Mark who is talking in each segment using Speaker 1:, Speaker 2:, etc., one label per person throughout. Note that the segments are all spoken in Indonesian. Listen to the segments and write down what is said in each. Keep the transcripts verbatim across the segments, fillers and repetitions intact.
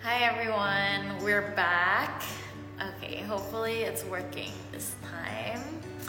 Speaker 1: Hi everyone, we're back. Okay, hopefully it's working this time.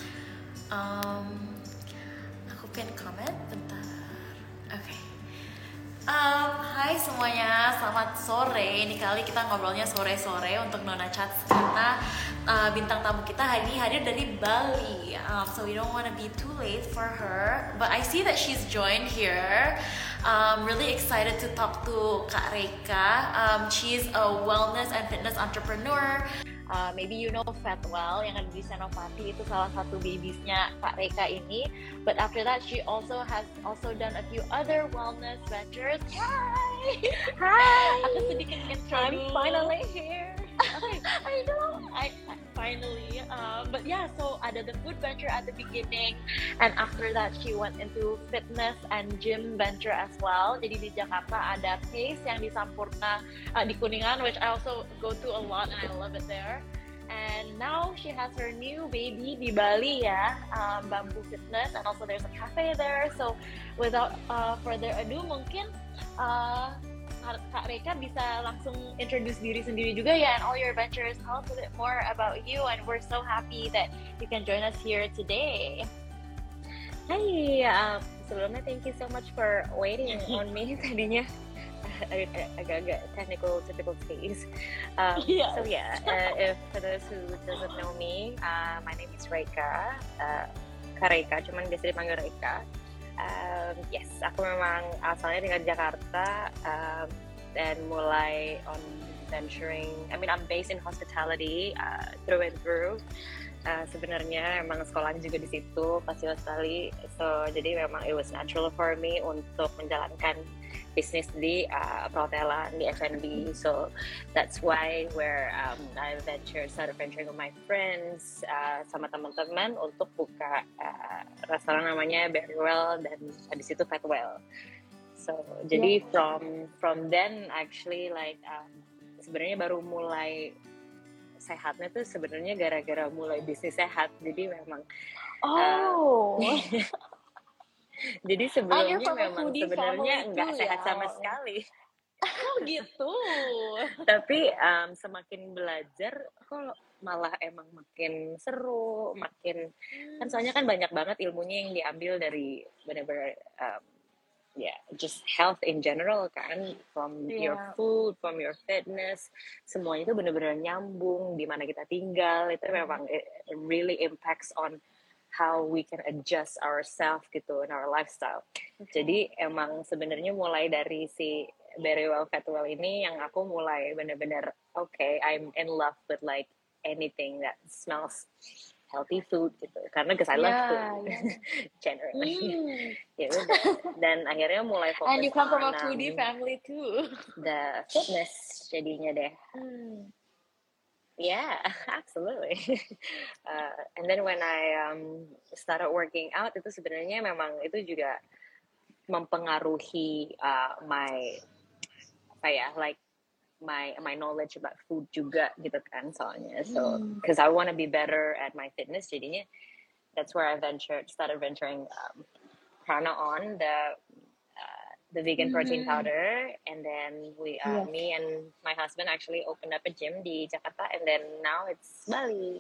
Speaker 1: Um, aku pin comment bentar. Oke. Um, hai semuanya, selamat sore. Ini kali kita ngobrolnya sore-sore untuk Nona Chats karena uh, bintang tamu kita hari ini hadir dari Bali. Um, so we don't want to be too late for her. But I see that she's joined here. Um, really excited to talk to Kak Reka. Um, she's a wellness and fitness entrepreneur. Uh, maybe you know Fatwell yang ada di Senopati, itu salah satu babiesnya Kak Reka ini. But after that, she also has also done a few other wellness ventures. Hi,
Speaker 2: Hi,
Speaker 1: aku sedikit intro
Speaker 2: I'm
Speaker 1: dulu.
Speaker 2: finally here.
Speaker 1: Okay, I know, I, I finally. Um, but yeah, so ada the food venture at the beginning, and after that she went into fitness and gym venture as well. Jadi di Jakarta ada Pace yang di Sampurna, uh, di Kuningan, which I also go to a lot and I love it there. And now she has her new baby di Bali ya, um, Bamboo Fitness, and also there's a cafe there. So without uh, further ado, mungkin uh, Kak Reka bisa langsung introduce diri sendiri juga ya, and all your ventures. Tell us a bit more about you, and we're so happy that you can join us here today.
Speaker 2: Hi, um, sebelumnya thank you so much for waiting on me tadinya. Agak-agak technical difficulties. Um,
Speaker 1: Yes.
Speaker 2: So yeah, uh, if for those who doesn't know me, uh, my name is Reka, uh, Kak Reka, cuman biasa dipanggil Reka. Um, yes, aku memang asalnya tinggal di Jakarta um, dan mulai on venturing. I mean, I'm based in hospitality uh, through and through. Uh, sebenarnya emang sekolahnya juga di situ pas di Australia, so jadi memang it was natural for me untuk menjalankan bisnis di uh, perhotelan, di F and B. So that's why where um, I venture started venturing with my friends uh, sama teman-teman untuk buka uh, restoran namanya Berrywell dan habis itu Fatwell. So jadi
Speaker 1: Yeah.
Speaker 2: from from then actually like um, sebenarnya baru mulai sehatnya tuh sebenarnya gara-gara mulai bisnis sehat. Jadi memang
Speaker 1: Oh.
Speaker 2: uh, jadi sebelumnya
Speaker 1: from a
Speaker 2: memang
Speaker 1: foodie
Speaker 2: sebenarnya
Speaker 1: family
Speaker 2: nggak
Speaker 1: too,
Speaker 2: sehat
Speaker 1: ya,
Speaker 2: sama
Speaker 1: awalnya.
Speaker 2: sekali.
Speaker 1: Oh gitu.
Speaker 2: Tapi um, semakin belajar kok malah emang makin seru, makin kan soalnya kan banyak banget ilmunya yang diambil dari benar-benar um, ya yeah, just health in general kan, from your
Speaker 1: Yeah.
Speaker 2: food, from your fitness, semuanya itu benar-benar nyambung di mana kita tinggal. Itu memang it really impacts on how we can adjust ourselves gitu in our lifestyle.
Speaker 1: Okay.
Speaker 2: Jadi emang sebenarnya mulai dari si Berrywell Fatwell ini yang aku mulai benar-benar okay, I'm in love with like anything that smells healthy food gitu, karena because I love
Speaker 1: Yeah,
Speaker 2: food
Speaker 1: yeah.
Speaker 2: generally.
Speaker 1: Mm.
Speaker 2: Ya udah, dan akhirnya mulai fokus
Speaker 1: And you come from a
Speaker 2: on
Speaker 1: foodie
Speaker 2: um,
Speaker 1: family too.
Speaker 2: the fitness jadinya deh.
Speaker 1: Mm.
Speaker 2: Yeah, absolutely. Uh, and then when I um, started working out, itu sebenarnya memang itu juga mempengaruhi uh, my apa ya, like my my knowledge about food juga gitu kan soalnya. So because I want to be better at my fitness, jadinya that's where I ventured, started venturing um, Prana on the uh, the vegan protein
Speaker 1: Mm-hmm.
Speaker 2: powder, and then we uh,
Speaker 1: Yes.
Speaker 2: me and my husband actually opened up a gym di Jakarta, and then now it's Bali.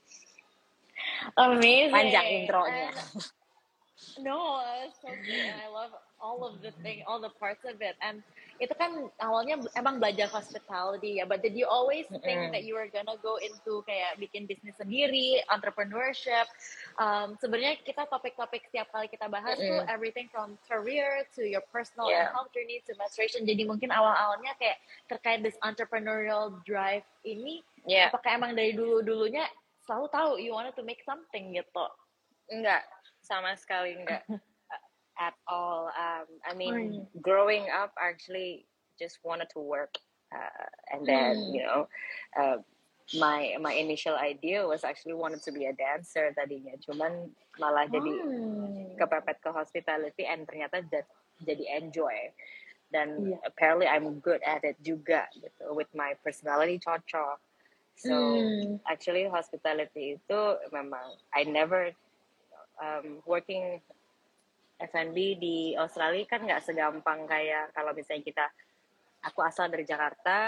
Speaker 1: Amazing.
Speaker 2: Panjang intronya.
Speaker 1: And, no, it's so good, and I love all of the thing, all the parts of it. And itu kan awalnya emang belajar hospitality ya, but did you always think
Speaker 2: Mm-mm.
Speaker 1: that you were gonna go into kayak bikin bisnis sendiri, entrepreneurship? Um, sebenarnya kita topik-topik setiap kali kita bahas
Speaker 2: Mm-mm.
Speaker 1: tuh everything from career to your personal
Speaker 2: Yeah.
Speaker 1: and health journey to menstruation. Jadi mungkin awal-awalnya kayak terkait this entrepreneurial drive ini,
Speaker 2: Yeah.
Speaker 1: apakah emang dari dulu-dulunya selalu tahu you wanted to make something gitu?
Speaker 2: Enggak, sama sekali enggak. At all. Um, I mean,
Speaker 1: Hmm.
Speaker 2: growing up, I actually just wanted to work, uh, and then
Speaker 1: Hmm.
Speaker 2: you know, uh, my my initial idea was actually wanted to be a dancer tadinya, cuman malah jadi
Speaker 1: Hmm.
Speaker 2: kepepet ke hospitality, and ternyata that jadi enjoy, dan
Speaker 1: Iya.
Speaker 2: apparently I'm good at it juga gitu, with my personality cocok. So
Speaker 1: Hmm.
Speaker 2: actually hospitality itu memang I never um, working F and B di Australia kan nggak segampang kayak kalau misalnya kita, aku asal dari Jakarta,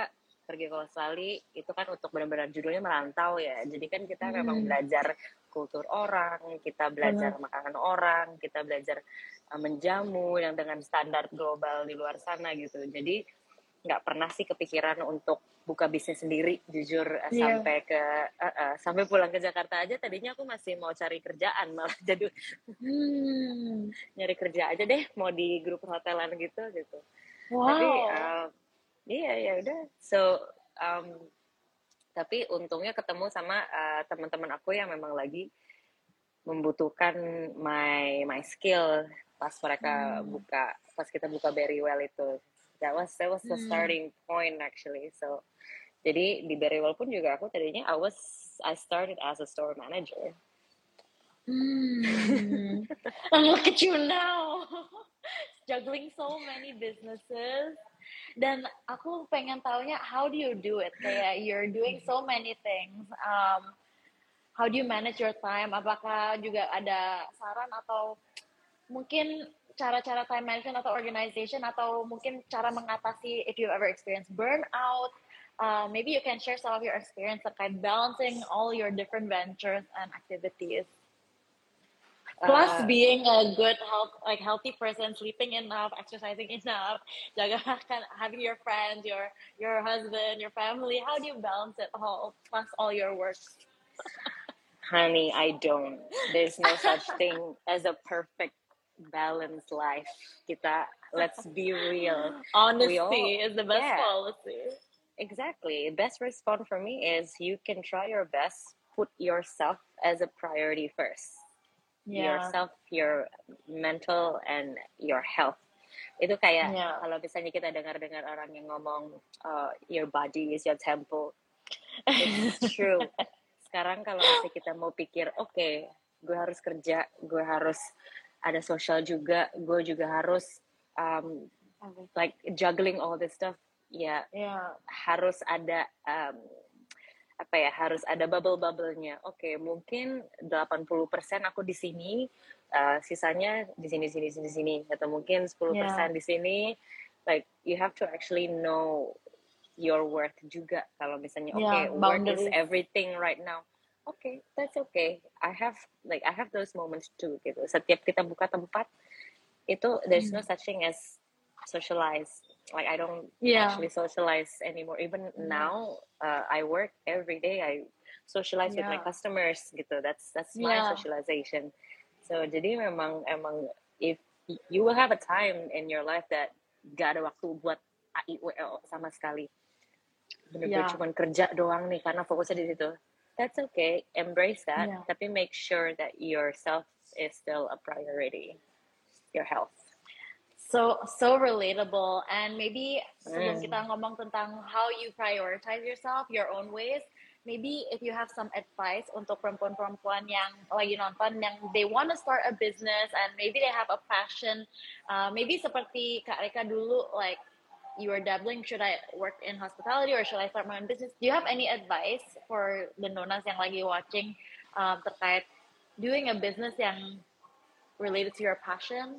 Speaker 2: pergi ke Australia itu kan untuk benar-benar judulnya merantau ya. Jadi kan kita
Speaker 3: Hmm.
Speaker 2: memang belajar kultur orang, kita belajar
Speaker 3: Benar.
Speaker 2: makanan orang, kita belajar uh, menjamu yang dengan standar global di luar sana gitu. Jadi nggak pernah sih kepikiran untuk buka bisnis sendiri, jujur uh,
Speaker 3: Iya.
Speaker 2: sampai ke uh, uh, sampai pulang ke Jakarta aja tadinya aku masih mau cari kerjaan malah jadi
Speaker 3: Hmm.
Speaker 2: nyari kerja aja deh, mau di grup hotelan gitu gitu.
Speaker 3: Wow.
Speaker 2: Tapi uh, iya ya udah, so um, tapi untungnya ketemu sama uh, teman-teman aku yang memang lagi membutuhkan my my skill pas mereka
Speaker 3: Hmm.
Speaker 2: buka, pas kita buka Very Well itu. That was that was the
Speaker 3: Hmm.
Speaker 2: starting point actually. So jadi di Very Well pun juga aku tadinya I was I started as a store manager.
Speaker 3: Hmm. And look at you now, juggling so many businesses. Dan aku pengen taunya, how do you do it? Kayak you're doing so many things. Um, how do you manage your time? Apakah juga ada saran atau mungkin cara-cara time management atau organization atau mungkin cara mengatasi if you've ever experienced burnout? Uh, maybe you can share some of your experience terkait balancing all your different ventures and activities. Plus
Speaker 2: Uh,
Speaker 3: being a good health, like healthy person, sleeping enough, exercising enough, jaga having your friends, your your husband, your family. How do you balance it all? Plus all your work.
Speaker 2: honey, I don't. There's no such thing as a perfect balanced life. Kita let's be real.
Speaker 3: Honesty
Speaker 2: all,
Speaker 3: is the best
Speaker 2: yeah,
Speaker 3: policy.
Speaker 2: Exactly. Best response for me is you can try your best, put yourself as a priority first.
Speaker 3: Yeah.
Speaker 2: Yourself, your mental, and your health. Itu kayak
Speaker 3: Yeah.
Speaker 2: kalau misalnya kita dengar-dengar orang yang ngomong uh, your body is your temple. It's true. Sekarang kalau misalnya kita mau pikir, oke, okay, gue harus kerja, gue harus ada sosial juga, gue juga harus um, like juggling all this stuff. Ya,
Speaker 3: yeah.
Speaker 2: harus ada um, apa ya, harus ada bubble-bubble-nya. Oke, okay, mungkin delapan puluh persen aku di sini, uh, sisanya di sini sini sini sini atau mungkin sepuluh persen yeah. di sini. Like you have to actually know your worth juga. Kalau misalnya oke, okay, yeah, work is everything right now. Oke, okay, that's okay. I have like I have those moments too gitu. Setiap kita buka tempat itu there's mm. no such thing as socialize. Like I don't yeah. actually socialize anymore. Even mm. now, uh, I work every day. I socialize yeah. with my customers gitu. That's that's my yeah. socialization. So jadi memang emang if you will have a time in your life that gak ada waktu buat A I W L sama sekali. Bener-bener yeah. cuma kerja doang nih karena fokusnya di situ. That's okay. Embrace that. Yeah. Tapi make sure that yourself is still a priority. Your health.
Speaker 3: So so relatable, and maybe sebelum mm. kita ngomong tentang how you prioritize yourself, your own ways, maybe if you have some advice untuk perempuan-perempuan yang lagi nonton, yang they want to start a business and maybe they have a passion, uh, maybe seperti Kak Reka dulu, like you were dabbling, should I work in hospitality or should I start my own business? Do you have any advice for the Nonas yang lagi watching um, terkait doing a business yang related to your passion?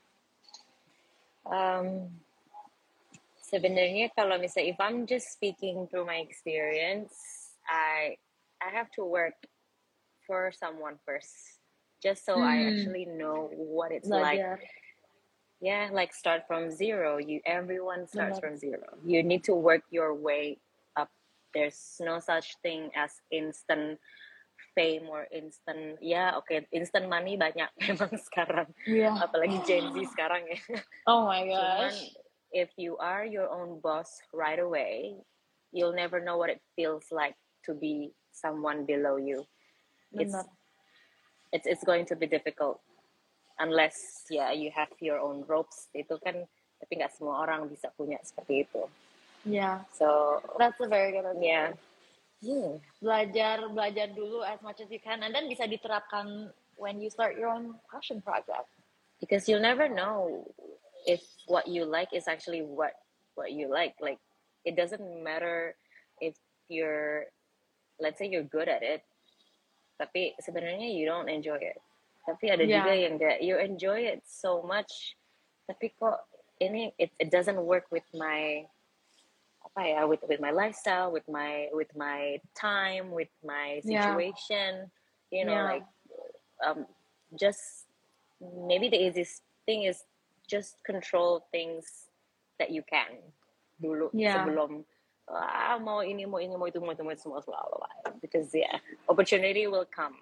Speaker 2: Um, sebenarnya kalau misalnya if I'm just speaking through my experience, I I have to work for someone first, just so hmm. I actually know what it's
Speaker 3: Belajar.
Speaker 2: like. Yeah, like start from zero. You everyone starts Benar. from zero. You need to work your way up. There's no such thing as instant fame or instant, ya yeah, oke, okay, instant money banyak memang sekarang, yeah. apalagi Gen Z sekarang ya.
Speaker 3: Oh my gosh.
Speaker 2: Cuman if you are your own boss right away, you'll never know what it feels like to be someone below you. It's, it's it's going to be difficult unless ya yeah, you have your own ropes. Itu kan, tapi nggak semua orang bisa punya seperti itu.
Speaker 3: Yeah.
Speaker 2: So
Speaker 3: that's a very good idea.
Speaker 2: Yeah. Hmm.
Speaker 3: Belajar, belajar dulu as much as you can, and then bisa diterapkan when you start your own passion project.
Speaker 2: Because you'll never know if what you like is actually what what you like. Like, it doesn't matter if you're, let's say you're good at it, tapi sebenarnya you don't enjoy it. Tapi ada yeah. juga yang kayak you enjoy it so much, tapi kok ini it, it doesn't work with my apa apa ya, with with my lifestyle, with my with my time, with my
Speaker 3: Yeah.
Speaker 2: situation, you know,
Speaker 3: Yeah.
Speaker 2: like um, just maybe the easiest thing is just control things that you can dulu
Speaker 3: Yeah.
Speaker 2: sebelum ah mau ini mau ini mau itu mau itu mau itu semua semua because yeah, opportunity will come.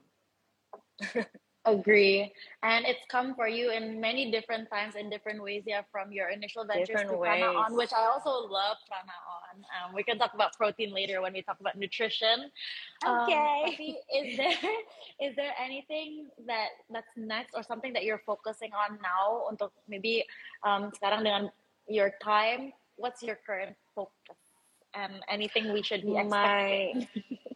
Speaker 3: Agree. And it's come for you in many different times in different ways, yeah, from your initial ventures
Speaker 2: Different
Speaker 3: to Prana
Speaker 2: ways.
Speaker 3: On, which I also love Prana On. Um, we can talk about protein later when we talk about nutrition. Um,
Speaker 2: Okay.
Speaker 3: tapi is there is there anything that that's next or something that you're focusing on now untuk maybe um, sekarang dengan your time, what's your current focus? And anything we should be
Speaker 2: My
Speaker 3: expecting?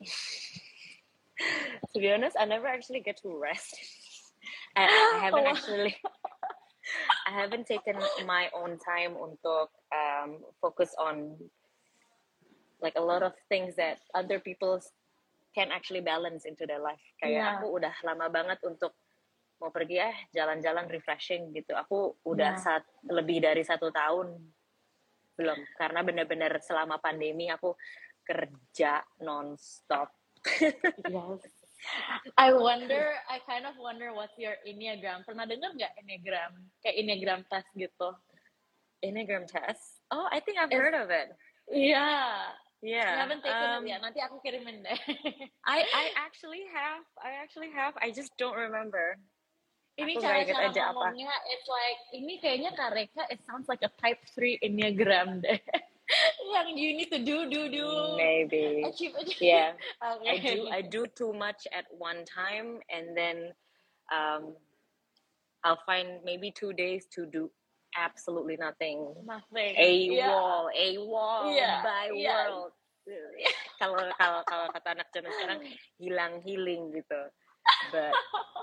Speaker 2: to be honest, I never actually get to rest. I, I haven't
Speaker 3: Oh.
Speaker 2: actually I haven't taken my own time untuk um, focus on like a lot of things that other people can actually balance into their life. Kayak
Speaker 3: Yeah.
Speaker 2: aku udah lama banget untuk mau pergi eh jalan-jalan refreshing gitu. Aku udah
Speaker 3: Yeah.
Speaker 2: saat lebih dari satu tahun belum, karena benar-benar selama pandemi aku kerja non-stop.
Speaker 3: Yes. I wonder, I kind of wonder what's your Enneagram. Pernah dengar nggak Enneagram? Kayak Enneagram test gitu.
Speaker 2: Enneagram test? Oh, I think I've
Speaker 3: It's-
Speaker 2: heard of it.
Speaker 3: Iya.
Speaker 2: Yeah.
Speaker 3: You haven't taken
Speaker 2: um,
Speaker 3: it yet. Nanti aku kirimin deh.
Speaker 2: I I actually have. I actually have. I just don't remember.
Speaker 3: Ini
Speaker 2: Aku nggak ingat
Speaker 3: cara-cara
Speaker 2: aja apa.
Speaker 3: ngomongnya, it's like, ini kayaknya Kak Reka, it sounds like a type three Enneagram deh. Yang you need to do, do, do.
Speaker 2: Maybe.
Speaker 3: Achieve, achieve.
Speaker 2: Yeah.
Speaker 3: Okay.
Speaker 2: I do. I do too much at one time, and then um, I'll find maybe two days to do absolutely nothing.
Speaker 3: Nothing.
Speaker 2: A
Speaker 3: Yeah.
Speaker 2: wall, a wall
Speaker 3: Yeah,
Speaker 2: by
Speaker 3: yeah.
Speaker 2: world. Kalau kalau kalau kata anak zaman sekarang hilang healing gitu. But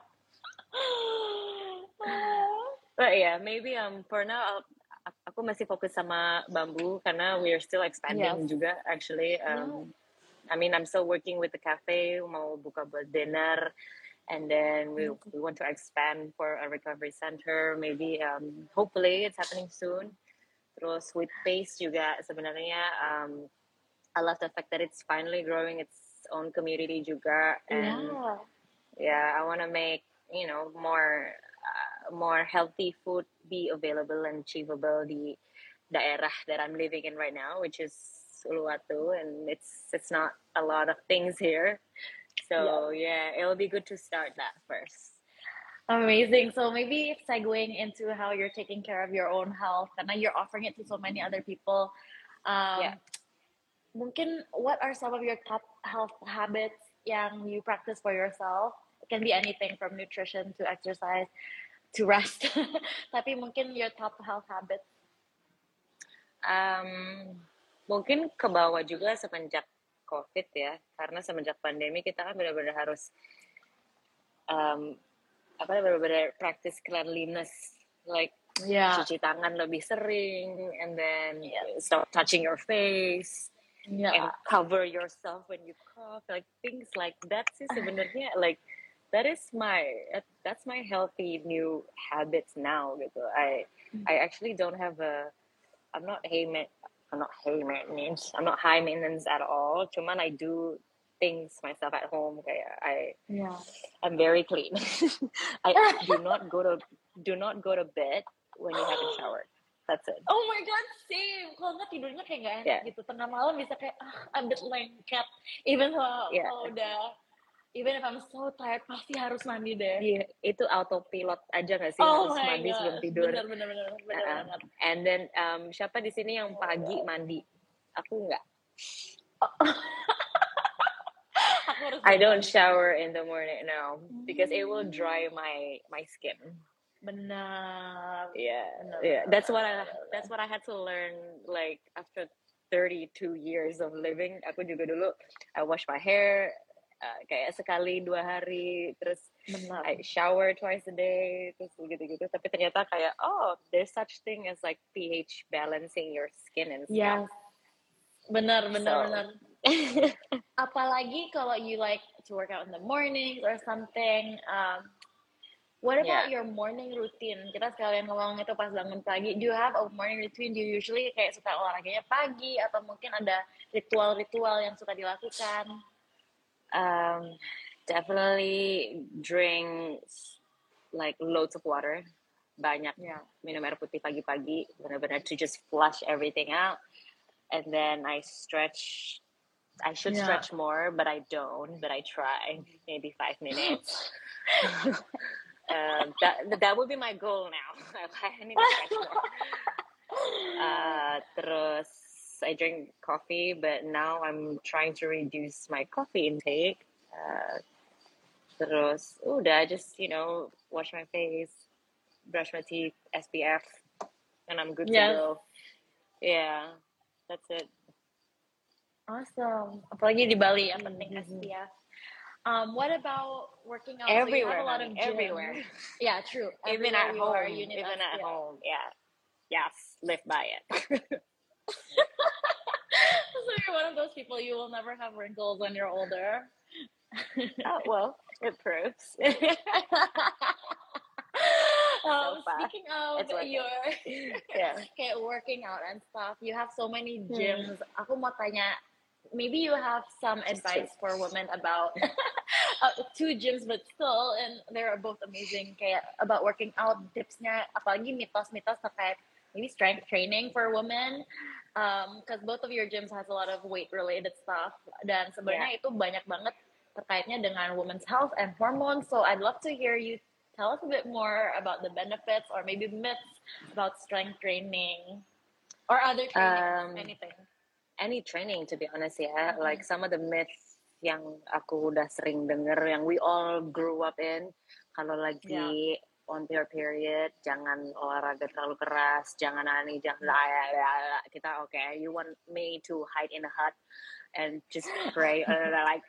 Speaker 2: but yeah, maybe um for now I'll, aku masih fokus sama bambu karena we are still expanding
Speaker 3: Yes.
Speaker 2: juga actually. Um, I mean I'm still working with the cafe, mau buka buat dinner, and then we we want to expand for a recovery center. Maybe um hopefully it's happening soon. Terus with Pace juga sebenarnya um I love the fact that it's finally growing its own community juga, and
Speaker 3: Yeah.
Speaker 2: yeah, I want to make you know more uh, more healthy food be available and achievable di daerah that I'm living in right now, which is Uluwatu, and it's it's not a lot of things here, so yeah, it'll be good to start that first.
Speaker 3: Amazing. So maybe segueing into how you're taking care of your own health, and now you're offering it to so many other people. Um,
Speaker 2: Yeah.
Speaker 3: Mungkin what are some of your top health habits yang you practice for yourself? It can be anything from nutrition to exercise to rest. Tapi mungkin your top health habits.
Speaker 2: Um, mungkin ke bawah juga semenjak COVID ya, karena semenjak pandemi kita kan benar-benar harus um, apa benar-benar practice cleanliness, like
Speaker 3: Yeah.
Speaker 2: cuci tangan lebih sering, and then
Speaker 3: Yeah.
Speaker 2: stop touching your face, and
Speaker 3: Yeah.
Speaker 2: cover yourself when you cough, like things like that sih sebenarnya like that is my that's my healthy new habits now gitu. I I actually don't have a I'm not high ma- I'm not high maintenance. I'm not high maintenance at all. Cuman I do things myself at home. Kayak I
Speaker 3: Yeah.
Speaker 2: I'm very clean. I do not go to do not go to bed when you haven't showered. That's it.
Speaker 3: Oh my god, same. Kalau nggak tidurnya kayak nggak enak
Speaker 2: Yeah.
Speaker 3: gitu. Tengah malam bisa kayak ah, a bit lengket. Even kalau
Speaker 2: Yeah.
Speaker 3: kalau udah, even if I'm so tired, pasti harus mandi deh.
Speaker 2: Iya, itu autopilot aja nggak sih,
Speaker 3: Oh
Speaker 2: harus
Speaker 3: my
Speaker 2: mandi
Speaker 3: god.
Speaker 2: sebelum tidur.
Speaker 3: Bener bener bener bener
Speaker 2: Uh-uh.
Speaker 3: banget.
Speaker 2: And then um, siapa di sini yang pagi mandi? Aku nggak.
Speaker 3: Aku harus
Speaker 2: I don't
Speaker 3: mandi.
Speaker 2: shower in the morning now because it will dry my my skin.
Speaker 3: Benar.
Speaker 2: Yeah,
Speaker 3: Benar,
Speaker 2: yeah.
Speaker 3: benar,
Speaker 2: That's what I
Speaker 3: benar, benar.
Speaker 2: that's what I had to learn like after thirty-two years of living. Aku juga dulu I wash my hair uh, kayak sekali dua hari, terus
Speaker 3: Benar.
Speaker 2: I shower twice a day, terus gitu-gitu. Tapi ternyata kayak oh, there's such thing as like pH balancing your skin and
Speaker 3: Yes.
Speaker 2: stuff.
Speaker 3: Benar benar
Speaker 2: So-
Speaker 3: benar. Apalagi kalau you like to work out in the morning or something. Um, What about
Speaker 2: Yeah.
Speaker 3: your morning routine? Kita sekalian ngomong itu pas bangun pagi. Do you have a morning routine? Do you usually kayak suka olahraganya pagi atau mungkin ada ritual-ritual yang suka dilakukan?
Speaker 2: Um, definitely drink like loads of water. Banyak
Speaker 3: Yeah.
Speaker 2: minum air putih pagi-pagi, benar-benar to just flush everything out. And then I stretch. I should
Speaker 3: Yeah.
Speaker 2: stretch more, but I don't. But I try, maybe five minutes. uh, that that would be my goal now. I need to stretch more. Uh, terus I drink coffee, but now I'm trying to reduce my coffee intake. Uh, terus udah just you know wash my face, brush my teeth, S P F, and I'm good
Speaker 3: Yes.
Speaker 2: to go. Yeah, that's it.
Speaker 3: Awesome. Apalagi di Bali yang penting
Speaker 2: Mhm.
Speaker 3: S P F. Um, what about working out?
Speaker 2: Everywhere,
Speaker 3: so you have a lot of
Speaker 2: honey,
Speaker 3: gyms.
Speaker 2: everywhere.
Speaker 3: Yeah, true.
Speaker 2: Even
Speaker 3: Everywhere
Speaker 2: at
Speaker 3: you are,
Speaker 2: home,
Speaker 3: you need
Speaker 2: even
Speaker 3: S P F.
Speaker 2: at home, yeah. Yes, live by it.
Speaker 3: So you're one of those people, you will never have wrinkles when you're older.
Speaker 2: Oh, well, it proves.
Speaker 3: um,
Speaker 2: far,
Speaker 3: speaking of
Speaker 2: it's working.
Speaker 3: your
Speaker 2: Yeah.
Speaker 3: kayak working out and stuff, you have so many
Speaker 2: Hmm.
Speaker 3: gyms. Aku mau tanya, maybe you have some
Speaker 2: Just
Speaker 3: advice
Speaker 2: two.
Speaker 3: for women about uh, two gyms, but still, and they're both amazing. Kayak about working out, tipsnya, apalagi mitos-mitos terkait maybe strength training for women, because both of your gyms has a lot of weight-related stuff. Dan sebenarnya itu banyak banget terkaitnya dengan women's health and hormones. So I'd love to hear you tell us a bit more about the benefits or maybe myths about strength training or other training,
Speaker 2: Um,
Speaker 3: anything.
Speaker 2: Any training, to be honest, ya.
Speaker 3: Mhm.
Speaker 2: Like some of the myths yang aku udah sering denger, yang we all grew up in. Kalau lagi on your period, jangan olahraga terlalu keras, jangan ani, jangan la, la, la, la. Kita okay, you want me to hide in a hut and just pray, uh, like.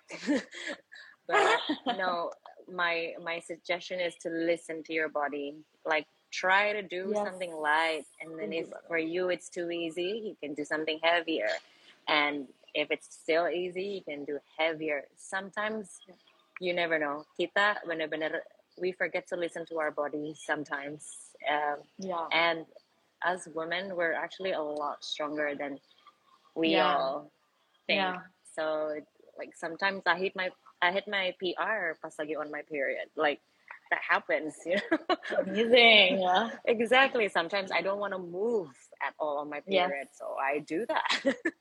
Speaker 2: But no, my my suggestion is to listen to your body. Like try to do
Speaker 3: Yes.
Speaker 2: something light, and then if
Speaker 3: Setuju banget.
Speaker 2: for you it's too easy, you can do something heavier. And if it's still easy, you can do heavier. Sometimes you never know. Kita benar-benar we forget to listen to our body sometimes. Um,
Speaker 3: Yeah.
Speaker 2: and as women, we're actually a lot stronger than we
Speaker 3: Yeah.
Speaker 2: all think.
Speaker 3: Yeah.
Speaker 2: So like sometimes I hit my I hit my P R pas lagi on my period. Like that happens, you know.
Speaker 3: Amazing. Yeah.
Speaker 2: Exactly. Sometimes I don't want to move at all on my
Speaker 3: Yes.
Speaker 2: period, so I do that.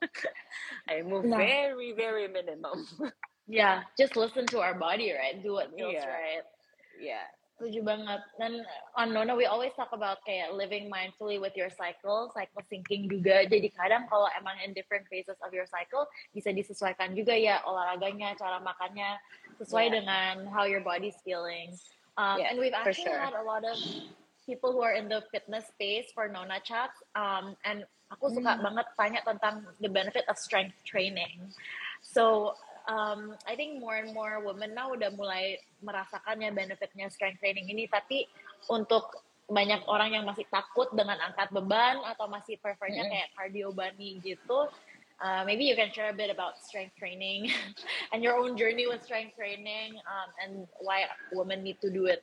Speaker 2: I move
Speaker 3: No.
Speaker 2: very, very minimum.
Speaker 3: Yeah. Just listen to our body, right? Do what feels
Speaker 2: Yeah.
Speaker 3: right.
Speaker 2: Yeah.
Speaker 3: Setuju banget. Dan on Nona, we always talk about kayak living mindfully with your cycle, cycle syncing juga. Jadi kadang kalau emang in different phases of your cycle, bisa disesuaikan juga ya olahraganya, cara makannya, sesuai
Speaker 2: Yeah.
Speaker 3: dengan how your body's feeling. Um,
Speaker 2: Yeah,
Speaker 3: and we've
Speaker 2: for
Speaker 3: actually
Speaker 2: sure.
Speaker 3: had a lot of people who are in the fitness space for Nona Chats. Um, and aku suka banget tanya tentang the benefit of strength training. So, um, I think more and more women now udah mulai merasakannya benefitnya strength training ini, tapi untuk banyak orang yang masih takut dengan angkat beban atau masih prefernya
Speaker 2: Mm-mm.
Speaker 3: kayak cardio bunny gitu, uh, maybe you can share a bit about strength training and your own journey with strength training, um, and why women need to do it.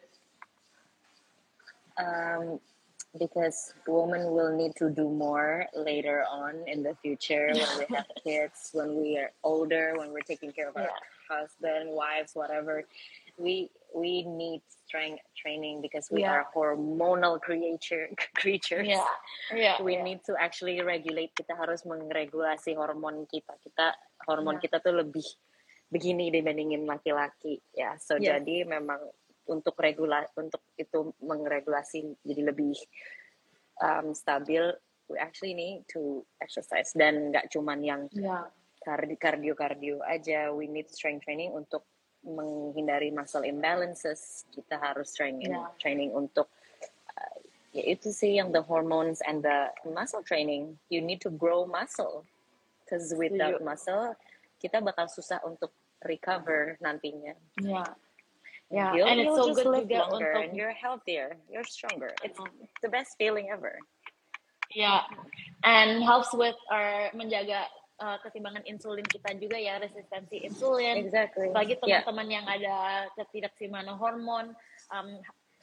Speaker 2: Um, because women will need to do more later on in the future when we have kids, when we are older, when we're taking care of our
Speaker 3: Yeah.
Speaker 2: husband, wives, whatever. We we need strength training because we
Speaker 3: Yeah.
Speaker 2: are hormonal creature creatures.
Speaker 3: Yeah, yeah,
Speaker 2: We
Speaker 3: yeah.
Speaker 2: need to actually regulate. Kita harus mengregulasi hormon kita. Kita hormon
Speaker 3: Yeah.
Speaker 2: kita tuh lebih begini dibandingin laki-laki. Ya, so
Speaker 3: Yes.
Speaker 2: jadi memang untuk regula untuk itu mengregulasi jadi lebih um, stabil, we actually need to exercise, dan nggak cuman yang
Speaker 3: Yeah.
Speaker 2: kardio kardio aja. We need strength training untuk menghindari muscle imbalances. Kita harus strength
Speaker 3: Yeah.
Speaker 2: training untuk uh, ya itu sih yang the hormones and the muscle training. You need to grow muscle, because without
Speaker 3: Setuju.
Speaker 2: muscle kita bakal susah untuk recover nantinya.
Speaker 3: Yeah. Yeah,
Speaker 2: You'll,
Speaker 3: and it's
Speaker 2: you'll
Speaker 3: so
Speaker 2: just
Speaker 3: good
Speaker 2: live
Speaker 3: juga
Speaker 2: longer,
Speaker 3: untuk
Speaker 2: and you're healthier, you're stronger. It's the best feeling ever.
Speaker 3: yeah, and helps with our menjaga uh, keseimbangan insulin kita juga ya, resistensi insulin.
Speaker 2: Exactly.
Speaker 3: Bagi
Speaker 2: Yeah.
Speaker 3: teman-teman yang ada ketidakseimbangan hormon, um,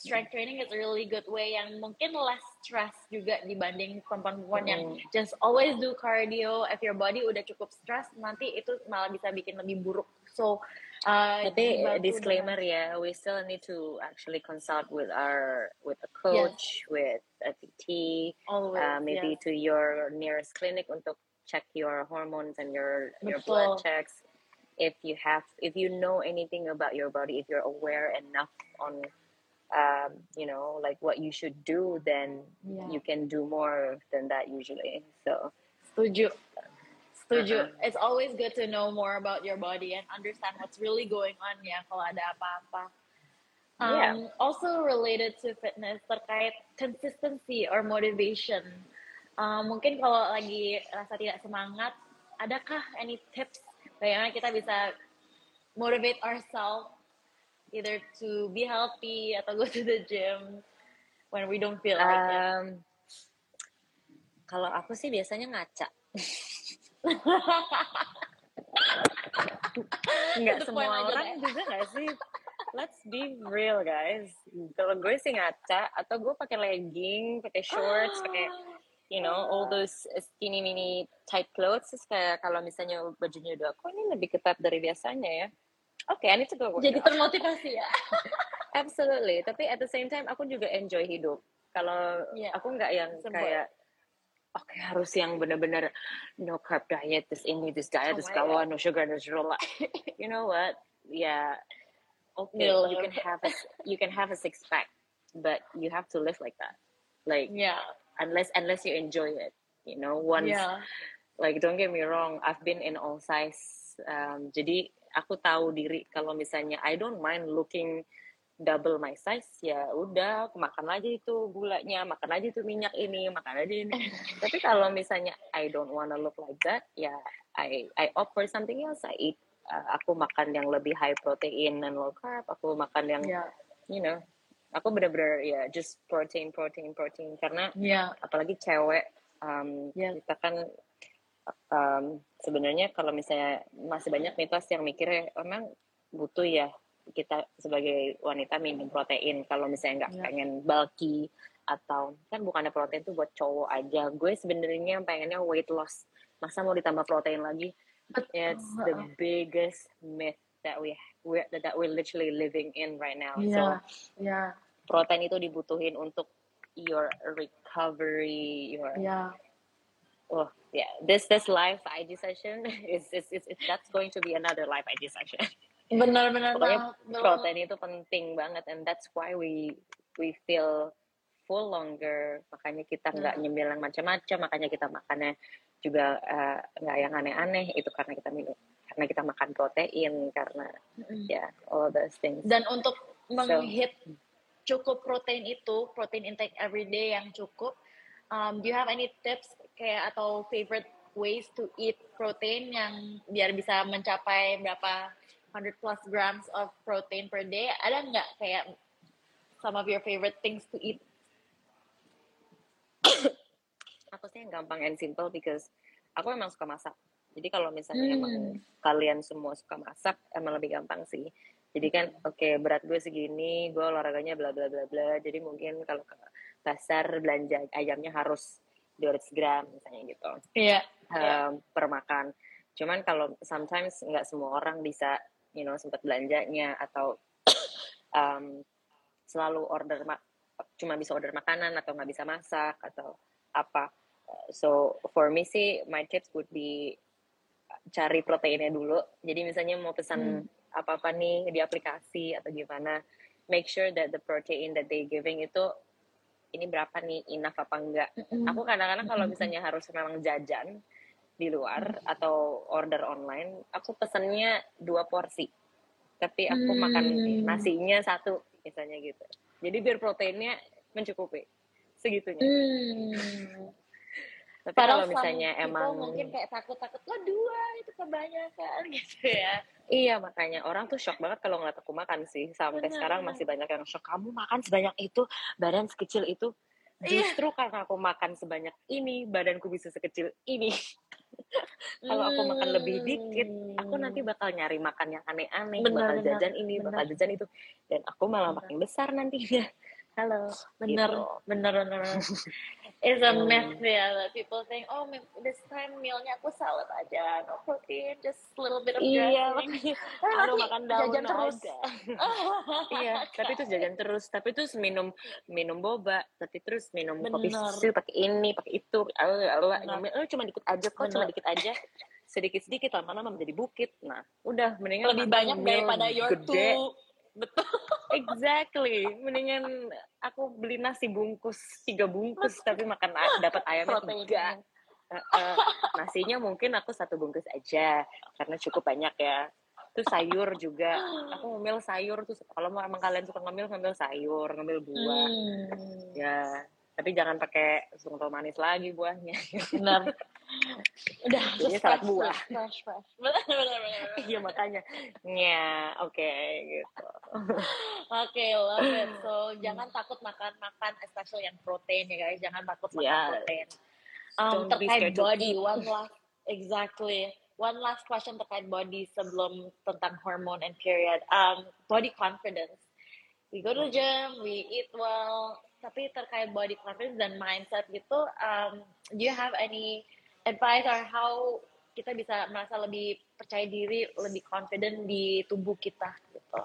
Speaker 3: strength training is a really good way yang mungkin less stress juga dibanding perempuan-perempuan yang just always do cardio. If your body udah cukup stress, nanti itu malah bisa bikin lebih buruk. So, uh,
Speaker 2: Tapi
Speaker 3: dibantu
Speaker 2: disclaimer
Speaker 3: dengan-
Speaker 2: ya, we still need to actually consult with our with a coach, with a P T,
Speaker 3: always,
Speaker 2: uh, maybe
Speaker 3: yes.
Speaker 2: to your nearest clinic untuk check your hormones and your your
Speaker 3: Betul.
Speaker 2: blood checks. If you have, if you know anything about your body, if you're aware enough on, um, you know, like what you should do, then
Speaker 3: Yeah.
Speaker 2: you can do more than that usually. So,
Speaker 3: Setuju. Setuju.
Speaker 2: Uh-uh.
Speaker 3: It's always good to know more about your body and understand what's really going on ya kalau ada apa-apa. Um,
Speaker 2: Yeah.
Speaker 3: Also related to fitness terkait consistency or motivation. Um, mungkin kalau lagi rasa tidak semangat, adakah any tips bagaimana kita bisa motivate ourselves either to be healthy atau go to the gym when we don't feel like it?
Speaker 2: um, kalau aku sih biasanya ngaca. Nggak
Speaker 3: To the
Speaker 2: semua
Speaker 3: point aja
Speaker 2: orang
Speaker 3: deh.
Speaker 2: juga nggak sih? Let's be real guys. Kalau gue sih ngaca atau gue pakai legging, pakai shorts, pakai you know all those skinny mini tight clothes. Terus kayak kalau misalnya bajunya udah, kok ini lebih ketat dari biasanya ya? Oke, okay, I need to go work
Speaker 3: Jadi
Speaker 2: out.
Speaker 3: termotivasi ya.
Speaker 2: Absolutely. Tapi at the same time aku juga enjoy hidup. Kalau
Speaker 3: Yeah.
Speaker 2: aku nggak yang
Speaker 3: Simple.
Speaker 2: kayak oke harus yang benar-benar no carb diet, this ini, this diet,
Speaker 3: Oh
Speaker 2: this
Speaker 3: my
Speaker 2: blah, blah, no sugar, no sugar. You know what? Yeah, okay,
Speaker 3: You
Speaker 2: you can
Speaker 3: live.
Speaker 2: have a you can have a six pack, but you have to live like that. Like
Speaker 3: Yeah.
Speaker 2: unless unless you enjoy it, you know. Once
Speaker 3: Yeah.
Speaker 2: like don't get me wrong, I've been in all size. Um, jadi aku tahu diri kalau misalnya I don't mind looking double my size, ya udah aku makan aja itu gulanya, makan aja itu minyak ini, makan aja ini. Tapi kalau misalnya I don't wanna look like that, ya I I opt for something else. I eat, uh, aku makan yang lebih high protein and low carb. Aku makan yang,
Speaker 3: Yeah.
Speaker 2: you know, aku benar-benar ya just protein, protein, protein. Karena
Speaker 3: Yeah.
Speaker 2: apalagi cewek, um,
Speaker 3: Yeah.
Speaker 2: kita kan um, sebenarnya kalau misalnya masih banyak mitos yang mikirnya emang butuh ya kita sebagai wanita minum protein kalau misalnya nggak
Speaker 3: Yeah.
Speaker 2: pengen bulky atau kan bukannya protein tuh buat cowok aja. Gue sebenarnya pengennya weight loss, masa mau ditambah protein lagi? It's the biggest myth that we we that we're literally living in right now. So
Speaker 3: Yeah. Yeah.
Speaker 2: protein itu dibutuhin untuk your recovery, your
Speaker 3: Yeah.
Speaker 2: oh yeah, this this live I G session is is is is- that's going to be another live I G session.
Speaker 3: Benar-benar
Speaker 2: Pokoknya
Speaker 3: banget.
Speaker 2: protein itu penting banget, and that's why we we feel full longer. Makanya kita nggak
Speaker 3: Hmm.
Speaker 2: nyemil yang macam-macam, makanya kita makannya juga eh, nggak yang aneh-aneh. Itu karena kita minum, karena kita makan protein, karena
Speaker 3: Mm-mm.
Speaker 2: ya yeah, all those things.
Speaker 3: Dan untuk menghit cukup protein itu, protein intake every day yang cukup, um, do you have any tips kayak atau favorite ways to eat protein yang biar bisa mencapai berapa hundred plus grams of protein per day? Ada nggak kayak some of your favorite things to eat?
Speaker 2: Aku sih yang gampang and simple because aku emang suka masak. Jadi kalau misalnya
Speaker 3: Hmm.
Speaker 2: emang kalian semua suka masak, emang lebih gampang sih. Jadi kan, oke berat gue segini, gue olahraganya bla bla bla bla. Jadi mungkin kalau ke pasar belanja ayamnya harus dua ratus gram misalnya gitu,
Speaker 3: Iya.
Speaker 2: um, per makan. Cuman kalau sometimes nggak semua orang bisa, you know, sempat belanjanya atau um, selalu order ma- cuma bisa order makanan atau nggak bisa masak atau apa. So for me sih, my tips would be cari proteinnya dulu. Jadi misalnya mau pesan apa-apa nih di aplikasi atau gimana, make sure that the protein that they giving itu ini berapa nih, enough apa enggak.
Speaker 3: Mm-mm.
Speaker 2: Aku kadang-kadang kalau misalnya harus memang jajan di luar atau order online, aku pesennya dua porsi. Tapi aku makan
Speaker 3: Hmm.
Speaker 2: nasinya satu misalnya gitu. Jadi biar proteinnya mencukupi segitunya.
Speaker 3: Hmm.
Speaker 2: Tapi
Speaker 3: Padahal
Speaker 2: kalau misalnya
Speaker 3: some people
Speaker 2: emang
Speaker 3: mungkin kayak takut-takut, lo dua itu kebanyakan gitu ya.
Speaker 2: iya, makanya orang tuh shock banget kalau ngeliat aku makan sih. Sampai
Speaker 3: Benar,
Speaker 2: sekarang
Speaker 3: benar.
Speaker 2: masih banyak yang shock, kamu makan sebanyak itu, badan sekecil itu.
Speaker 3: Iya.
Speaker 2: Justru karena aku makan sebanyak ini, badanku bisa sekecil ini. Kalau aku makan lebih dikit, aku nanti bakal nyari makan yang aneh-aneh,
Speaker 3: Benar,
Speaker 2: bakal
Speaker 3: benar,
Speaker 2: jajan ini,
Speaker 3: benar.
Speaker 2: bakal jajan itu, dan aku malah
Speaker 3: Benar.
Speaker 2: makin besar nantinya. halo,
Speaker 3: Bener,
Speaker 2: gitu.
Speaker 3: bener, bener. It's a
Speaker 2: Hmm.
Speaker 3: myth ya, that people think, oh this time mealnya aku salad aja, no protein, just a little bit of
Speaker 2: Iya,
Speaker 3: dressing.
Speaker 2: makanya
Speaker 3: Tapi
Speaker 2: aku
Speaker 3: nanti
Speaker 2: makan daun
Speaker 3: jajan terus.
Speaker 2: aja. Iya, tapi terus jajan terus, tapi terus minum minum boba, tapi terus minum kopi
Speaker 3: Bener.
Speaker 2: susu, pakai ini, pakai itu, Allah Allah,
Speaker 3: Bener.
Speaker 2: nyemil, oh, cuma dikit aja kok, cuma
Speaker 3: Bener.
Speaker 2: dikit aja, sedikit sedikit lama-lama menjadi bukit. Nah, udah mendingan
Speaker 3: Lebih
Speaker 2: makan
Speaker 3: banyak
Speaker 2: meal
Speaker 3: daripada your
Speaker 2: gede.
Speaker 3: two. Betul.
Speaker 2: Exactly, mendingan aku beli nasi bungkus tiga bungkus tapi makan a- dapat ayamnya
Speaker 3: Proteinnya.
Speaker 2: tiga. Uh, uh, nasinya mungkin aku satu bungkus aja karena cukup banyak ya. Terus sayur juga, aku ngemil sayur tuh kalau mau emang kalian suka ngemil ngemil sayur, ngemil buah.
Speaker 3: Hmm.
Speaker 2: Ya, tapi jangan pakai sungguh manis lagi buahnya.
Speaker 3: Benar. Udah,
Speaker 2: Jadinya
Speaker 3: just
Speaker 2: salad
Speaker 3: fresh,
Speaker 2: buah.
Speaker 3: fresh, fresh. Benar, benar, benar.
Speaker 2: Iya makanya. Ya, oke gitu.
Speaker 3: Oke, love it. So, jangan takut makan-makan, especially yang protein ya guys. Jangan takut makan
Speaker 2: Yeah.
Speaker 3: protein. Um,
Speaker 2: Don't be
Speaker 3: terkait
Speaker 2: scared to
Speaker 3: body,
Speaker 2: eat.
Speaker 3: one last, exactly. One last question terkait body sebelum tentang hormone and period. Um, body confidence. We go to the gym, we eat well, tapi terkait body confidence dan mindset gitu, um, do you have any advice or how kita bisa merasa lebih percaya diri, lebih confident di tubuh kita gitu?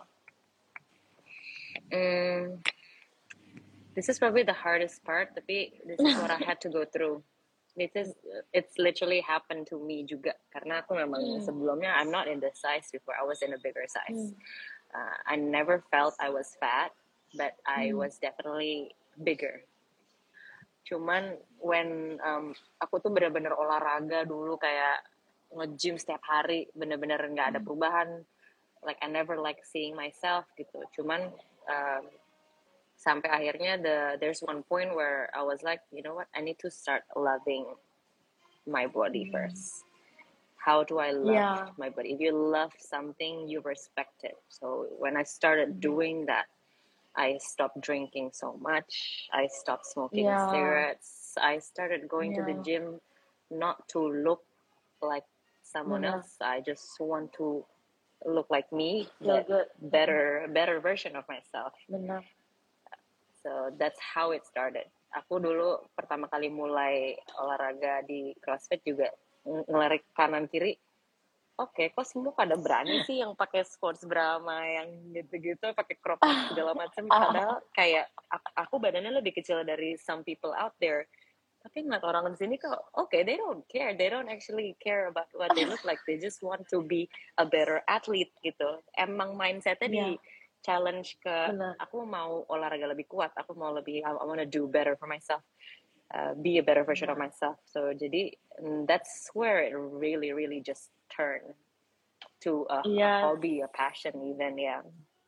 Speaker 2: Mm, this is probably the hardest part, tapi this is what I had to go through. It is, it's literally happened to me juga, karena aku memang
Speaker 3: Hmm.
Speaker 2: sebelumnya I'm not in this size before, I was in a bigger size.
Speaker 3: Hmm.
Speaker 2: Uh, I never felt I was fat, but I
Speaker 3: Hmm.
Speaker 2: was definitely bigger. Cuman when um, aku tuh bener-bener olahraga dulu kayak nge-gym setiap hari, bener-bener nggak ada perubahan. Like I never like seeing myself gitu. Cuman um, sampai akhirnya the there's one point where I was like, you know what, I need to start loving my body first. How do I love
Speaker 3: Yeah.
Speaker 2: my body? If you love something, you respect it. So when I started doing that, I stopped drinking so much. I stopped smoking
Speaker 3: Yeah.
Speaker 2: cigarettes. I started going to the
Speaker 3: Yeah.
Speaker 2: gym not to look like someone
Speaker 3: Benar.
Speaker 2: else. I just want to look like me,
Speaker 3: Feel
Speaker 2: but
Speaker 3: good.
Speaker 2: better, better version of myself.
Speaker 3: Benar.
Speaker 2: So that's how it started. Aku dulu pertama kali mulai olahraga di CrossFit juga ng- ngelirik kanan kiri. Oke, kok semua pada berani sih yang pakai sports Brahma yang gitu-gitu, pakai crop top segala macam. Padahal kayak aku, aku badannya lebih kecil dari some people out there. Tapi ngeliat orang di sini kok, oke, okay, they don't care. They don't actually care about what they look like. They just want to be a better athlete gitu. Emang mindsetnya di
Speaker 3: Yeah.
Speaker 2: challenge ke,
Speaker 3: Benar.
Speaker 2: aku mau olahraga lebih kuat. Aku mau lebih, I, I want to do better for myself. Uh, be a better version of myself. So jadi that's where it really, really just turned to a,
Speaker 3: Yes.
Speaker 2: a hobby, a passion even, ya. Yeah.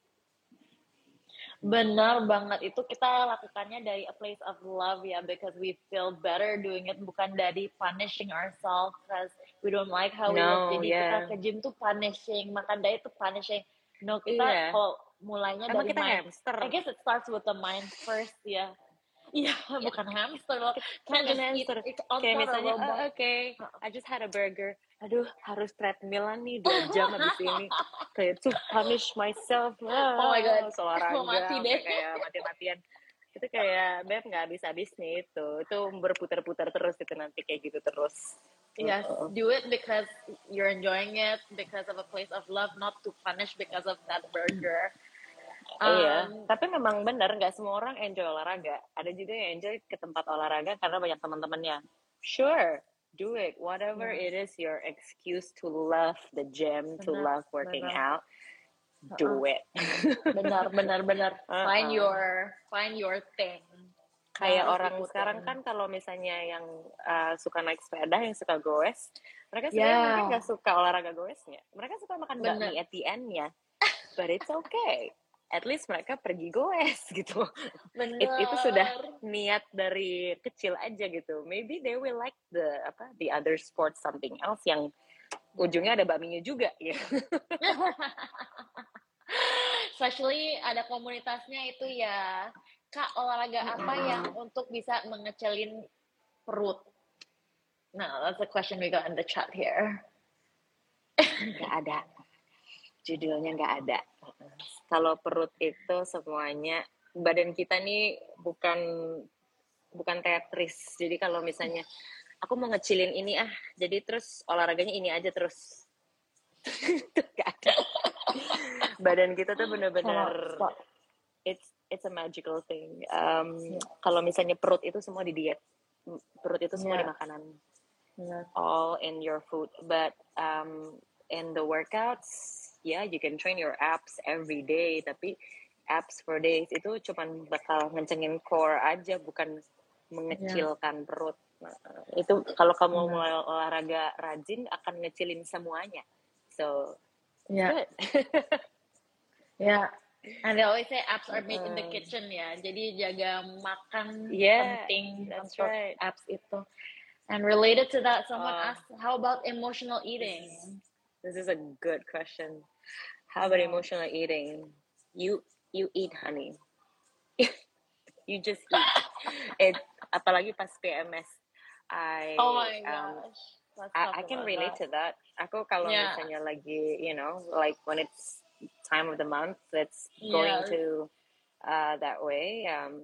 Speaker 3: Benar banget, itu kita lakukannya dari a place of love ya, because we feel better doing it, bukan dari punishing ourselves because we don't like how we look.
Speaker 2: No,
Speaker 3: Jadi
Speaker 2: yeah.
Speaker 3: kita ke gym tuh punishing, makan diet tuh punishing. No, kita
Speaker 2: Iya.
Speaker 3: kalau mulainya
Speaker 2: Emang
Speaker 3: dari
Speaker 2: kita
Speaker 3: mind.
Speaker 2: hamster.
Speaker 3: I guess it starts with the mind first ya. Iya, bukan hamster loh.
Speaker 2: Kan
Speaker 3: Can't just eat
Speaker 2: hamster.
Speaker 3: it on
Speaker 2: Kayak
Speaker 3: top of
Speaker 2: misalnya,
Speaker 3: robot.
Speaker 2: oh, oke, okay, I just had a burger. Aduh, harus treadmillan nih dua jam habis ini. Kayak to punish myself.
Speaker 3: Oh my God.
Speaker 2: Olahraga,
Speaker 3: Mau mati deh.
Speaker 2: kayak mati-matian. Itu kayak, Beb, nggak habis-habis nih itu. Itu berputar-putar terus itu nanti kayak gitu terus.
Speaker 3: Yes,
Speaker 2: Uh-oh.
Speaker 3: do it because you're enjoying it, because of a place of love, not to punish because of that burger.
Speaker 2: Iya,
Speaker 3: Um,
Speaker 2: tapi memang benar nggak semua orang enjoy olahraga. Ada juga yang enjoy ke tempat olahraga karena banyak teman-temannya. Sure, do it. Whatever
Speaker 3: Yeah.
Speaker 2: it is your excuse to love the gym, to
Speaker 3: Benar,
Speaker 2: love working
Speaker 3: benar.
Speaker 2: out, do it.
Speaker 3: benar, benar, benar. Find
Speaker 2: Uh-uh.
Speaker 3: your, find your thing.
Speaker 2: Kayak
Speaker 3: Harus
Speaker 2: orang
Speaker 3: ikutin.
Speaker 2: sekarang kan kalau misalnya yang uh, suka naik sepeda, yang suka goes, mereka sebenarnya
Speaker 3: Yeah.
Speaker 2: mungkin nggak suka olahraga goesnya. Mereka suka makan
Speaker 3: Benar.
Speaker 2: bakmi at the end-nya. But it's okay. At least mereka pergi goes gitu.
Speaker 3: Benar.
Speaker 2: It, itu sudah niat dari kecil aja gitu. Maybe they will like the apa the other sport something else yang ujungnya ada bakminya juga ya.
Speaker 3: Especially ada komunitasnya itu ya. Kak, olahraga apa yang untuk bisa mengecilin perut? Nah, that's the question we got in the chat here.
Speaker 2: Nggak ada. Judulnya nggak ada. Kalau perut itu semuanya badan kita nih bukan bukan Tetris. Jadi kalau misalnya aku mau ngecilin ini ah, jadi terus olahraganya ini aja terus. Itu gak ada. Badan kita tuh bener-bener it's it's a magical thing. Um, yeah. Kalau misalnya perut itu semua di diet, perut itu semua yeah. di makanan, yeah. all in your food. But um, in the workouts, yeah, you can train your abs every day. Tapi abs for days itu cuman bakal ngencengin core aja, bukan mengecilkan yeah. perut. Nah, itu kalau kamu yeah. mulai olahraga rajin akan ngecilin semuanya. So,
Speaker 3: yeah. good. yeah. And they always say abs are made uh, in the kitchen ya. Jadi jaga makan
Speaker 2: yeah,
Speaker 3: penting
Speaker 2: that's
Speaker 3: untuk
Speaker 2: right.
Speaker 3: abs itu. And related to that, someone
Speaker 2: uh,
Speaker 3: asked, how about emotional eating?
Speaker 2: This is, this is a good question. How about yeah. emotional eating? You you eat, honey. You just eat. It apalagi pas P M S. I
Speaker 3: oh my
Speaker 2: um,
Speaker 3: gosh.
Speaker 2: I, I can relate that. to that. Aku kalau yeah. misalnya lagi, you know, like when it's time of the month that's going yes. to uh, that way, um,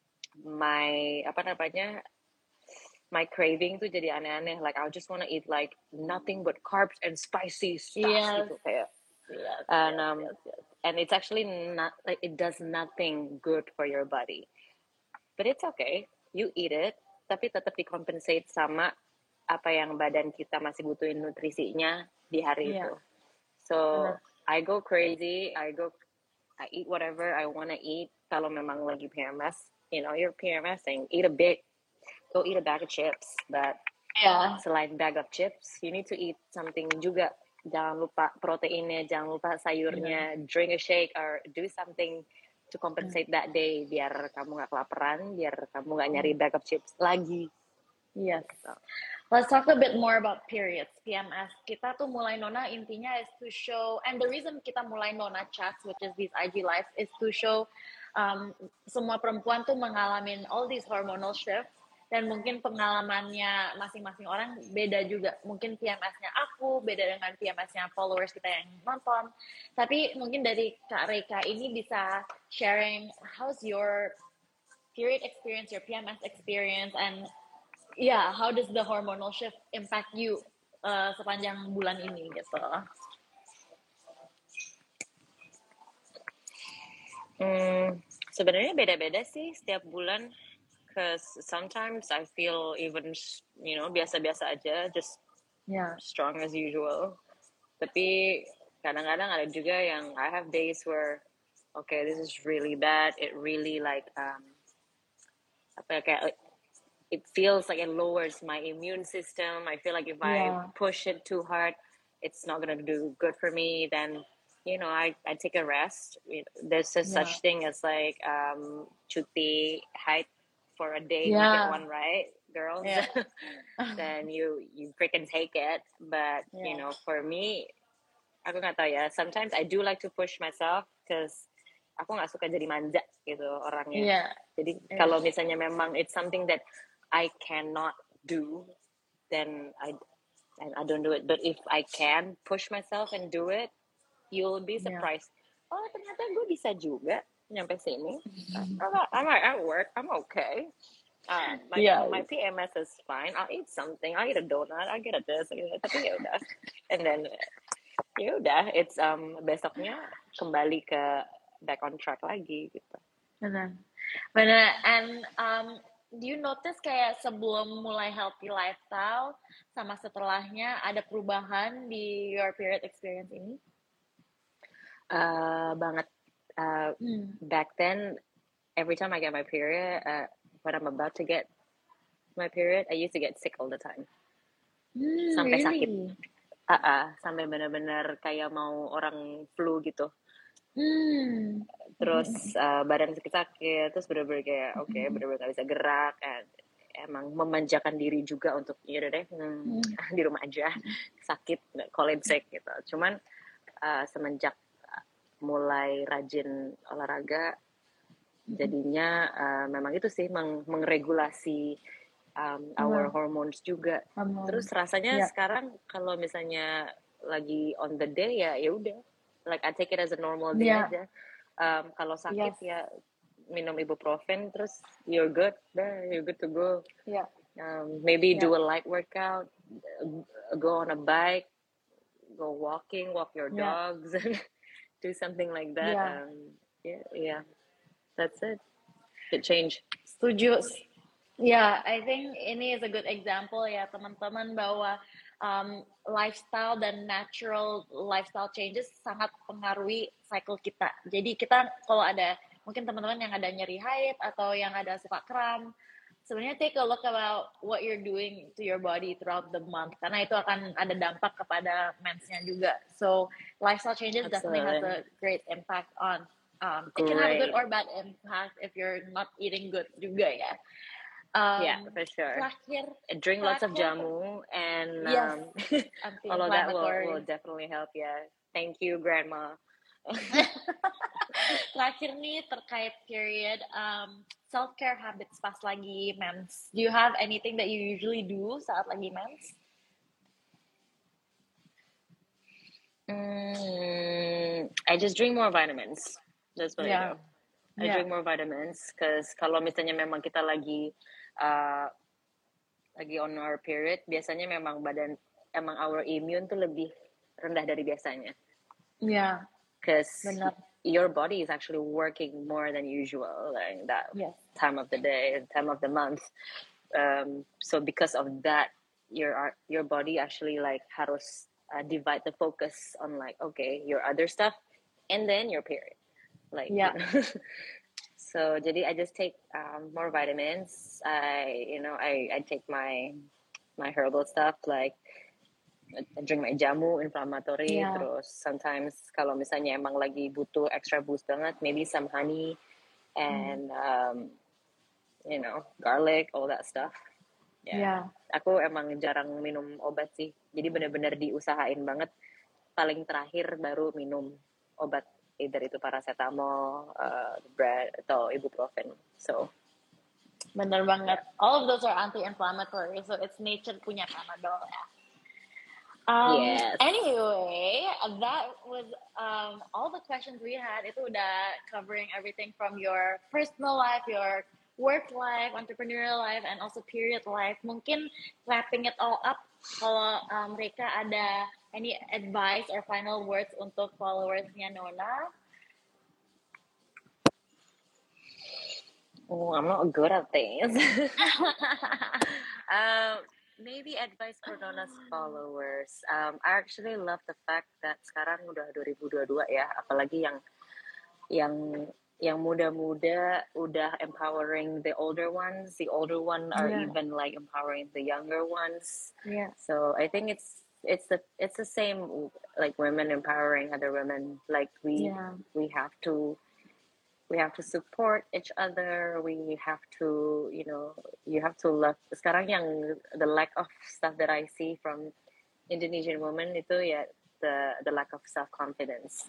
Speaker 2: my apa namanya, my craving tuh jadi aneh-aneh. Like I just want to eat like nothing but carbs and spicy stuff
Speaker 3: yes.
Speaker 2: gitu kayak.
Speaker 3: Yes,
Speaker 2: and
Speaker 3: yes,
Speaker 2: um,
Speaker 3: yes, yes.
Speaker 2: and it's actually not like it does nothing good for your body. But it's okay. You eat it, tapi tetap dikompensate sama apa yang badan kita masih butuhin nutrisinya di hari yeah. itu. So uh-huh. I go crazy. I go, I eat whatever I want to eat. Kalau memang lagi P M S, you know, you're PMSing, eat a bit, go eat a bag of chips. But
Speaker 3: yeah.
Speaker 2: selain bag of chips, you need to eat something juga. Jangan lupa proteinnya, jangan lupa sayurnya. Yeah. Drink a shake or do something to compensate that day. Biar kamu nggak kelaparan, biar kamu nggak nyari bag of chips lagi.
Speaker 3: Yes. Let's talk a bit more about periods, P M S. Kita tuh mulai Nona intinya is to show, and the reason kita mulai Nona Chats, which is these I G lives, is to show um, semua perempuan tuh mengalami all these hormonal shifts, dan mungkin pengalamannya masing-masing orang beda juga. Mungkin P M S-nya aku beda dengan P M S-nya followers kita yang nonton. Tapi mungkin dari Kak Reika ini bisa sharing how's your period experience, your P M S experience, and yeah, how does the hormonal shift impact you uh, sepanjang bulan ini gitu?
Speaker 2: Hmm, sebenarnya beda-beda sih setiap bulan. Cause sometimes I feel even, you know, biasa-biasa aja, just
Speaker 3: yeah.
Speaker 2: strong as usual. Tapi kadang-kadang ada juga yang I have days where, okay, this is really bad. It really like, um, apa ya, kayak it feels like it lowers my immune system. I feel like if
Speaker 3: yeah.
Speaker 2: I push it too hard, it's not going to do good for me. Then, you know, I, I take a rest. There's a yeah. such thing as like um, cuti haid for a day.
Speaker 3: Yeah.
Speaker 2: You get one, right, girls?
Speaker 3: Yeah.
Speaker 2: Then you, you freaking take it. But, yeah. you know, for me, aku nggak tahu ya. Sometimes I do like to push myself because aku nggak suka jadi manja gitu orangnya.
Speaker 3: Yeah.
Speaker 2: Jadi
Speaker 3: yeah.
Speaker 2: kalau misalnya memang it's something that I cannot do, then I and I don't do it. But if I can push myself and do it, you'll be surprised. Yeah. Oh, ternyata gue bisa juga nyampe sini. Mm-hmm. I'm, I'm at work. I'm okay. Uh, my, yeah. my P M S is fine. I'll eat something. I'll eat a donut. I'll get a this. Tapi ya udah. And then ya udah. It's um besoknya kembali ke back on track lagi gitu.
Speaker 3: Benar. Benar. And um. Do you notice kayak sebelum mulai healthy lifestyle sama setelahnya ada perubahan di your period experience ini?
Speaker 2: Uh, banget. Uh, hmm. Back then, every time I get my period, uh, when I'm about to get my period, I used to get sick all the time.
Speaker 3: Hmm,
Speaker 2: sampai
Speaker 3: really?
Speaker 2: sakit. Uh-uh, sampai benar-benar kayak mau orang flu gitu.
Speaker 3: Hmm.
Speaker 2: Terus uh, badan sakit-sakit, terus bener-bener kayak oke, okay, bener-bener gak bisa gerak, and emang memanjakan diri juga untuk ya udah deh hmm, hmm. di rumah aja, sakit, call in sick gitu. Cuman uh, semenjak mulai rajin olahraga, jadinya uh, memang itu sih meng- mengregulasi um, our wow. hormones juga.
Speaker 3: Hormon.
Speaker 2: Terus rasanya
Speaker 3: yeah.
Speaker 2: sekarang kalau misalnya lagi on the day ya ya udah. Like I take it as a normal day
Speaker 3: yeah.
Speaker 2: aja. Um, kalau sakit yes. ya minum ibuprofen, terus you're good, there, you're good to go.
Speaker 3: Yeah.
Speaker 2: Um, maybe
Speaker 3: Yeah.
Speaker 2: do a light workout, uh, go on a bike, go walking, walk your
Speaker 3: Yeah.
Speaker 2: dogs, and do something like that.
Speaker 3: Yeah.
Speaker 2: Um, yeah, yeah, that's it. It change.
Speaker 3: Setuju. Ya, I think ini is a good example ya teman-teman bahwa um, lifestyle dan natural lifestyle changes sangat pengaruhi cycle kita. Jadi kita kalau ada mungkin teman-teman yang ada nyeri haid atau yang ada suka kram, sebenarnya take a look about what you're doing to your body throughout the month karena itu akan ada dampak kepada mensnya juga. So lifestyle changes definitely has a great impact on. Um, it can have a good or bad impact if you're not eating good juga ya. Um,
Speaker 2: yeah, for sure.
Speaker 3: Terakhir,
Speaker 2: drink lots of
Speaker 3: terakhir,
Speaker 2: jamu and
Speaker 3: yes,
Speaker 2: um, all of that will,
Speaker 3: anti-inflammatory.
Speaker 2: will definitely help. Yeah, thank you, Grandma.
Speaker 3: Terakhir nih terkait period, um, self care habits pas lagi mens. Do you have anything that you usually do saat lagi mens?
Speaker 2: Mm, I just drink more vitamins. That's what
Speaker 3: Yeah.
Speaker 2: I do. I
Speaker 3: Yeah.
Speaker 2: drink more vitamins because kalau misalnya memang kita lagi uh, lagi on our period, biasanya memang badan emang our immune tuh lebih rendah dari biasanya.
Speaker 3: Yeah.
Speaker 2: Because
Speaker 3: Benar.
Speaker 2: your body is actually working more than usual like that
Speaker 3: Yes.
Speaker 2: time of the day, time of the month. Um, so because of that, your your body actually like harus uh, divide the focus on like okay your other stuff and then your period. Like
Speaker 3: Yeah.
Speaker 2: you know. So jadi I just take um, more vitamins. I you know I, I take my my herbal stuff like I drink my jamu inflammatory.
Speaker 3: Yeah.
Speaker 2: Terus sometimes kalau misalnya emang lagi butuh extra boost banget, maybe some honey and mm. um, you know garlic, all that stuff. Yeah.
Speaker 3: Yeah.
Speaker 2: Aku emang jarang minum obat sih. Jadi benar-benar diusahain banget. Paling terakhir baru minum obat. Either itu paracetamol, uh, bread, atau ibuprofen. So,
Speaker 3: bener banget. Yeah. All of those are anti-inflammatory, so it's nature punya Panadol ya. Um,
Speaker 2: yes.
Speaker 3: Anyway, that was um, all the questions we had. Itu udah covering everything from your personal life, your work life, entrepreneurial life, and also period life. Mungkin wrapping it all up, kalau um, Reka ada any advice or final words untuk followersnya Nona?
Speaker 2: Oh, I'm not good at things. um, maybe advice for Nona's followers. Um, I actually love the fact that sekarang udah dua ribu dua puluh dua ya, apalagi yang yang yang muda-muda udah empowering the older ones. The older ones are yeah. even like empowering the younger ones.
Speaker 3: Yeah.
Speaker 2: So I think it's it's the it's the same like women empowering other women. Like we
Speaker 3: yeah.
Speaker 2: we have to we have to support each other. We have to you know you have to love. Sekarang yang the lack of stuff that I see from Indonesian women itu ya the the lack of self confidence.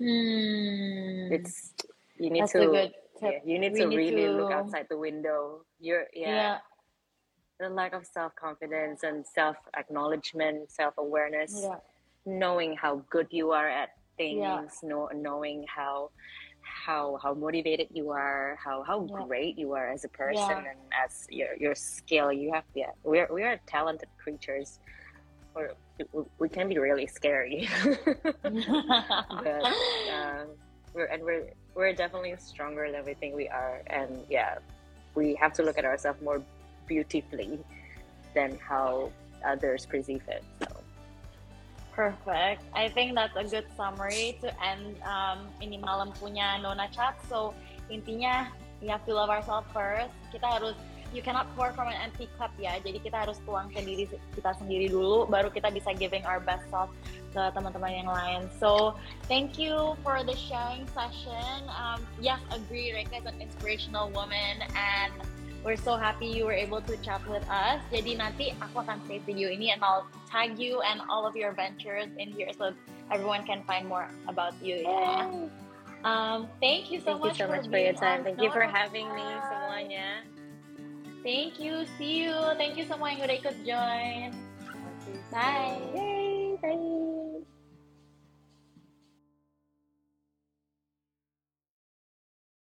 Speaker 3: Mm.
Speaker 2: It's you need
Speaker 3: That's
Speaker 2: to yeah, you need
Speaker 3: we
Speaker 2: to
Speaker 3: need
Speaker 2: really
Speaker 3: to...
Speaker 2: look outside the window. You're yeah.
Speaker 3: yeah.
Speaker 2: The lack of self-confidence and self-acknowledgement, self-awareness,
Speaker 3: yeah.
Speaker 2: knowing how good you are at things,
Speaker 3: yeah.
Speaker 2: know, knowing how how how motivated you are, how how
Speaker 3: yeah.
Speaker 2: great you are as a person
Speaker 3: yeah.
Speaker 2: and as your your skill. You have yeah, we're we are talented creatures. Or we can be really scary, but uh, we're and we're we're definitely stronger than we think we are, and yeah, we have to look at ourselves more beautifully than how others perceive it. So
Speaker 3: perfect. I think that's a good summary to end um, ini malam punya Nona Chat. So intinya we have to love ourselves first. Kita harus you cannot pour from an empty cup ya. Jadi kita harus tuang ke diri kita sendiri dulu, baru kita bisa giving our best self ke teman-teman yang lain. So thank you for the sharing session. Um, yes, agree. Reka is an inspirational woman and we're so happy you were able to chat with us. Jadi nanti aku akan save video ini and I'll tag you and all of your ventures in here so everyone can find more about you. Yeah. Um, thank you so
Speaker 2: thank
Speaker 3: much,
Speaker 2: you so
Speaker 3: for,
Speaker 2: much for your time. Thank you for
Speaker 3: Nona.
Speaker 2: having me semuanya.
Speaker 3: Thank you. See you. Thank you semua yang udah ikut join. Bye.
Speaker 2: Yay, bye.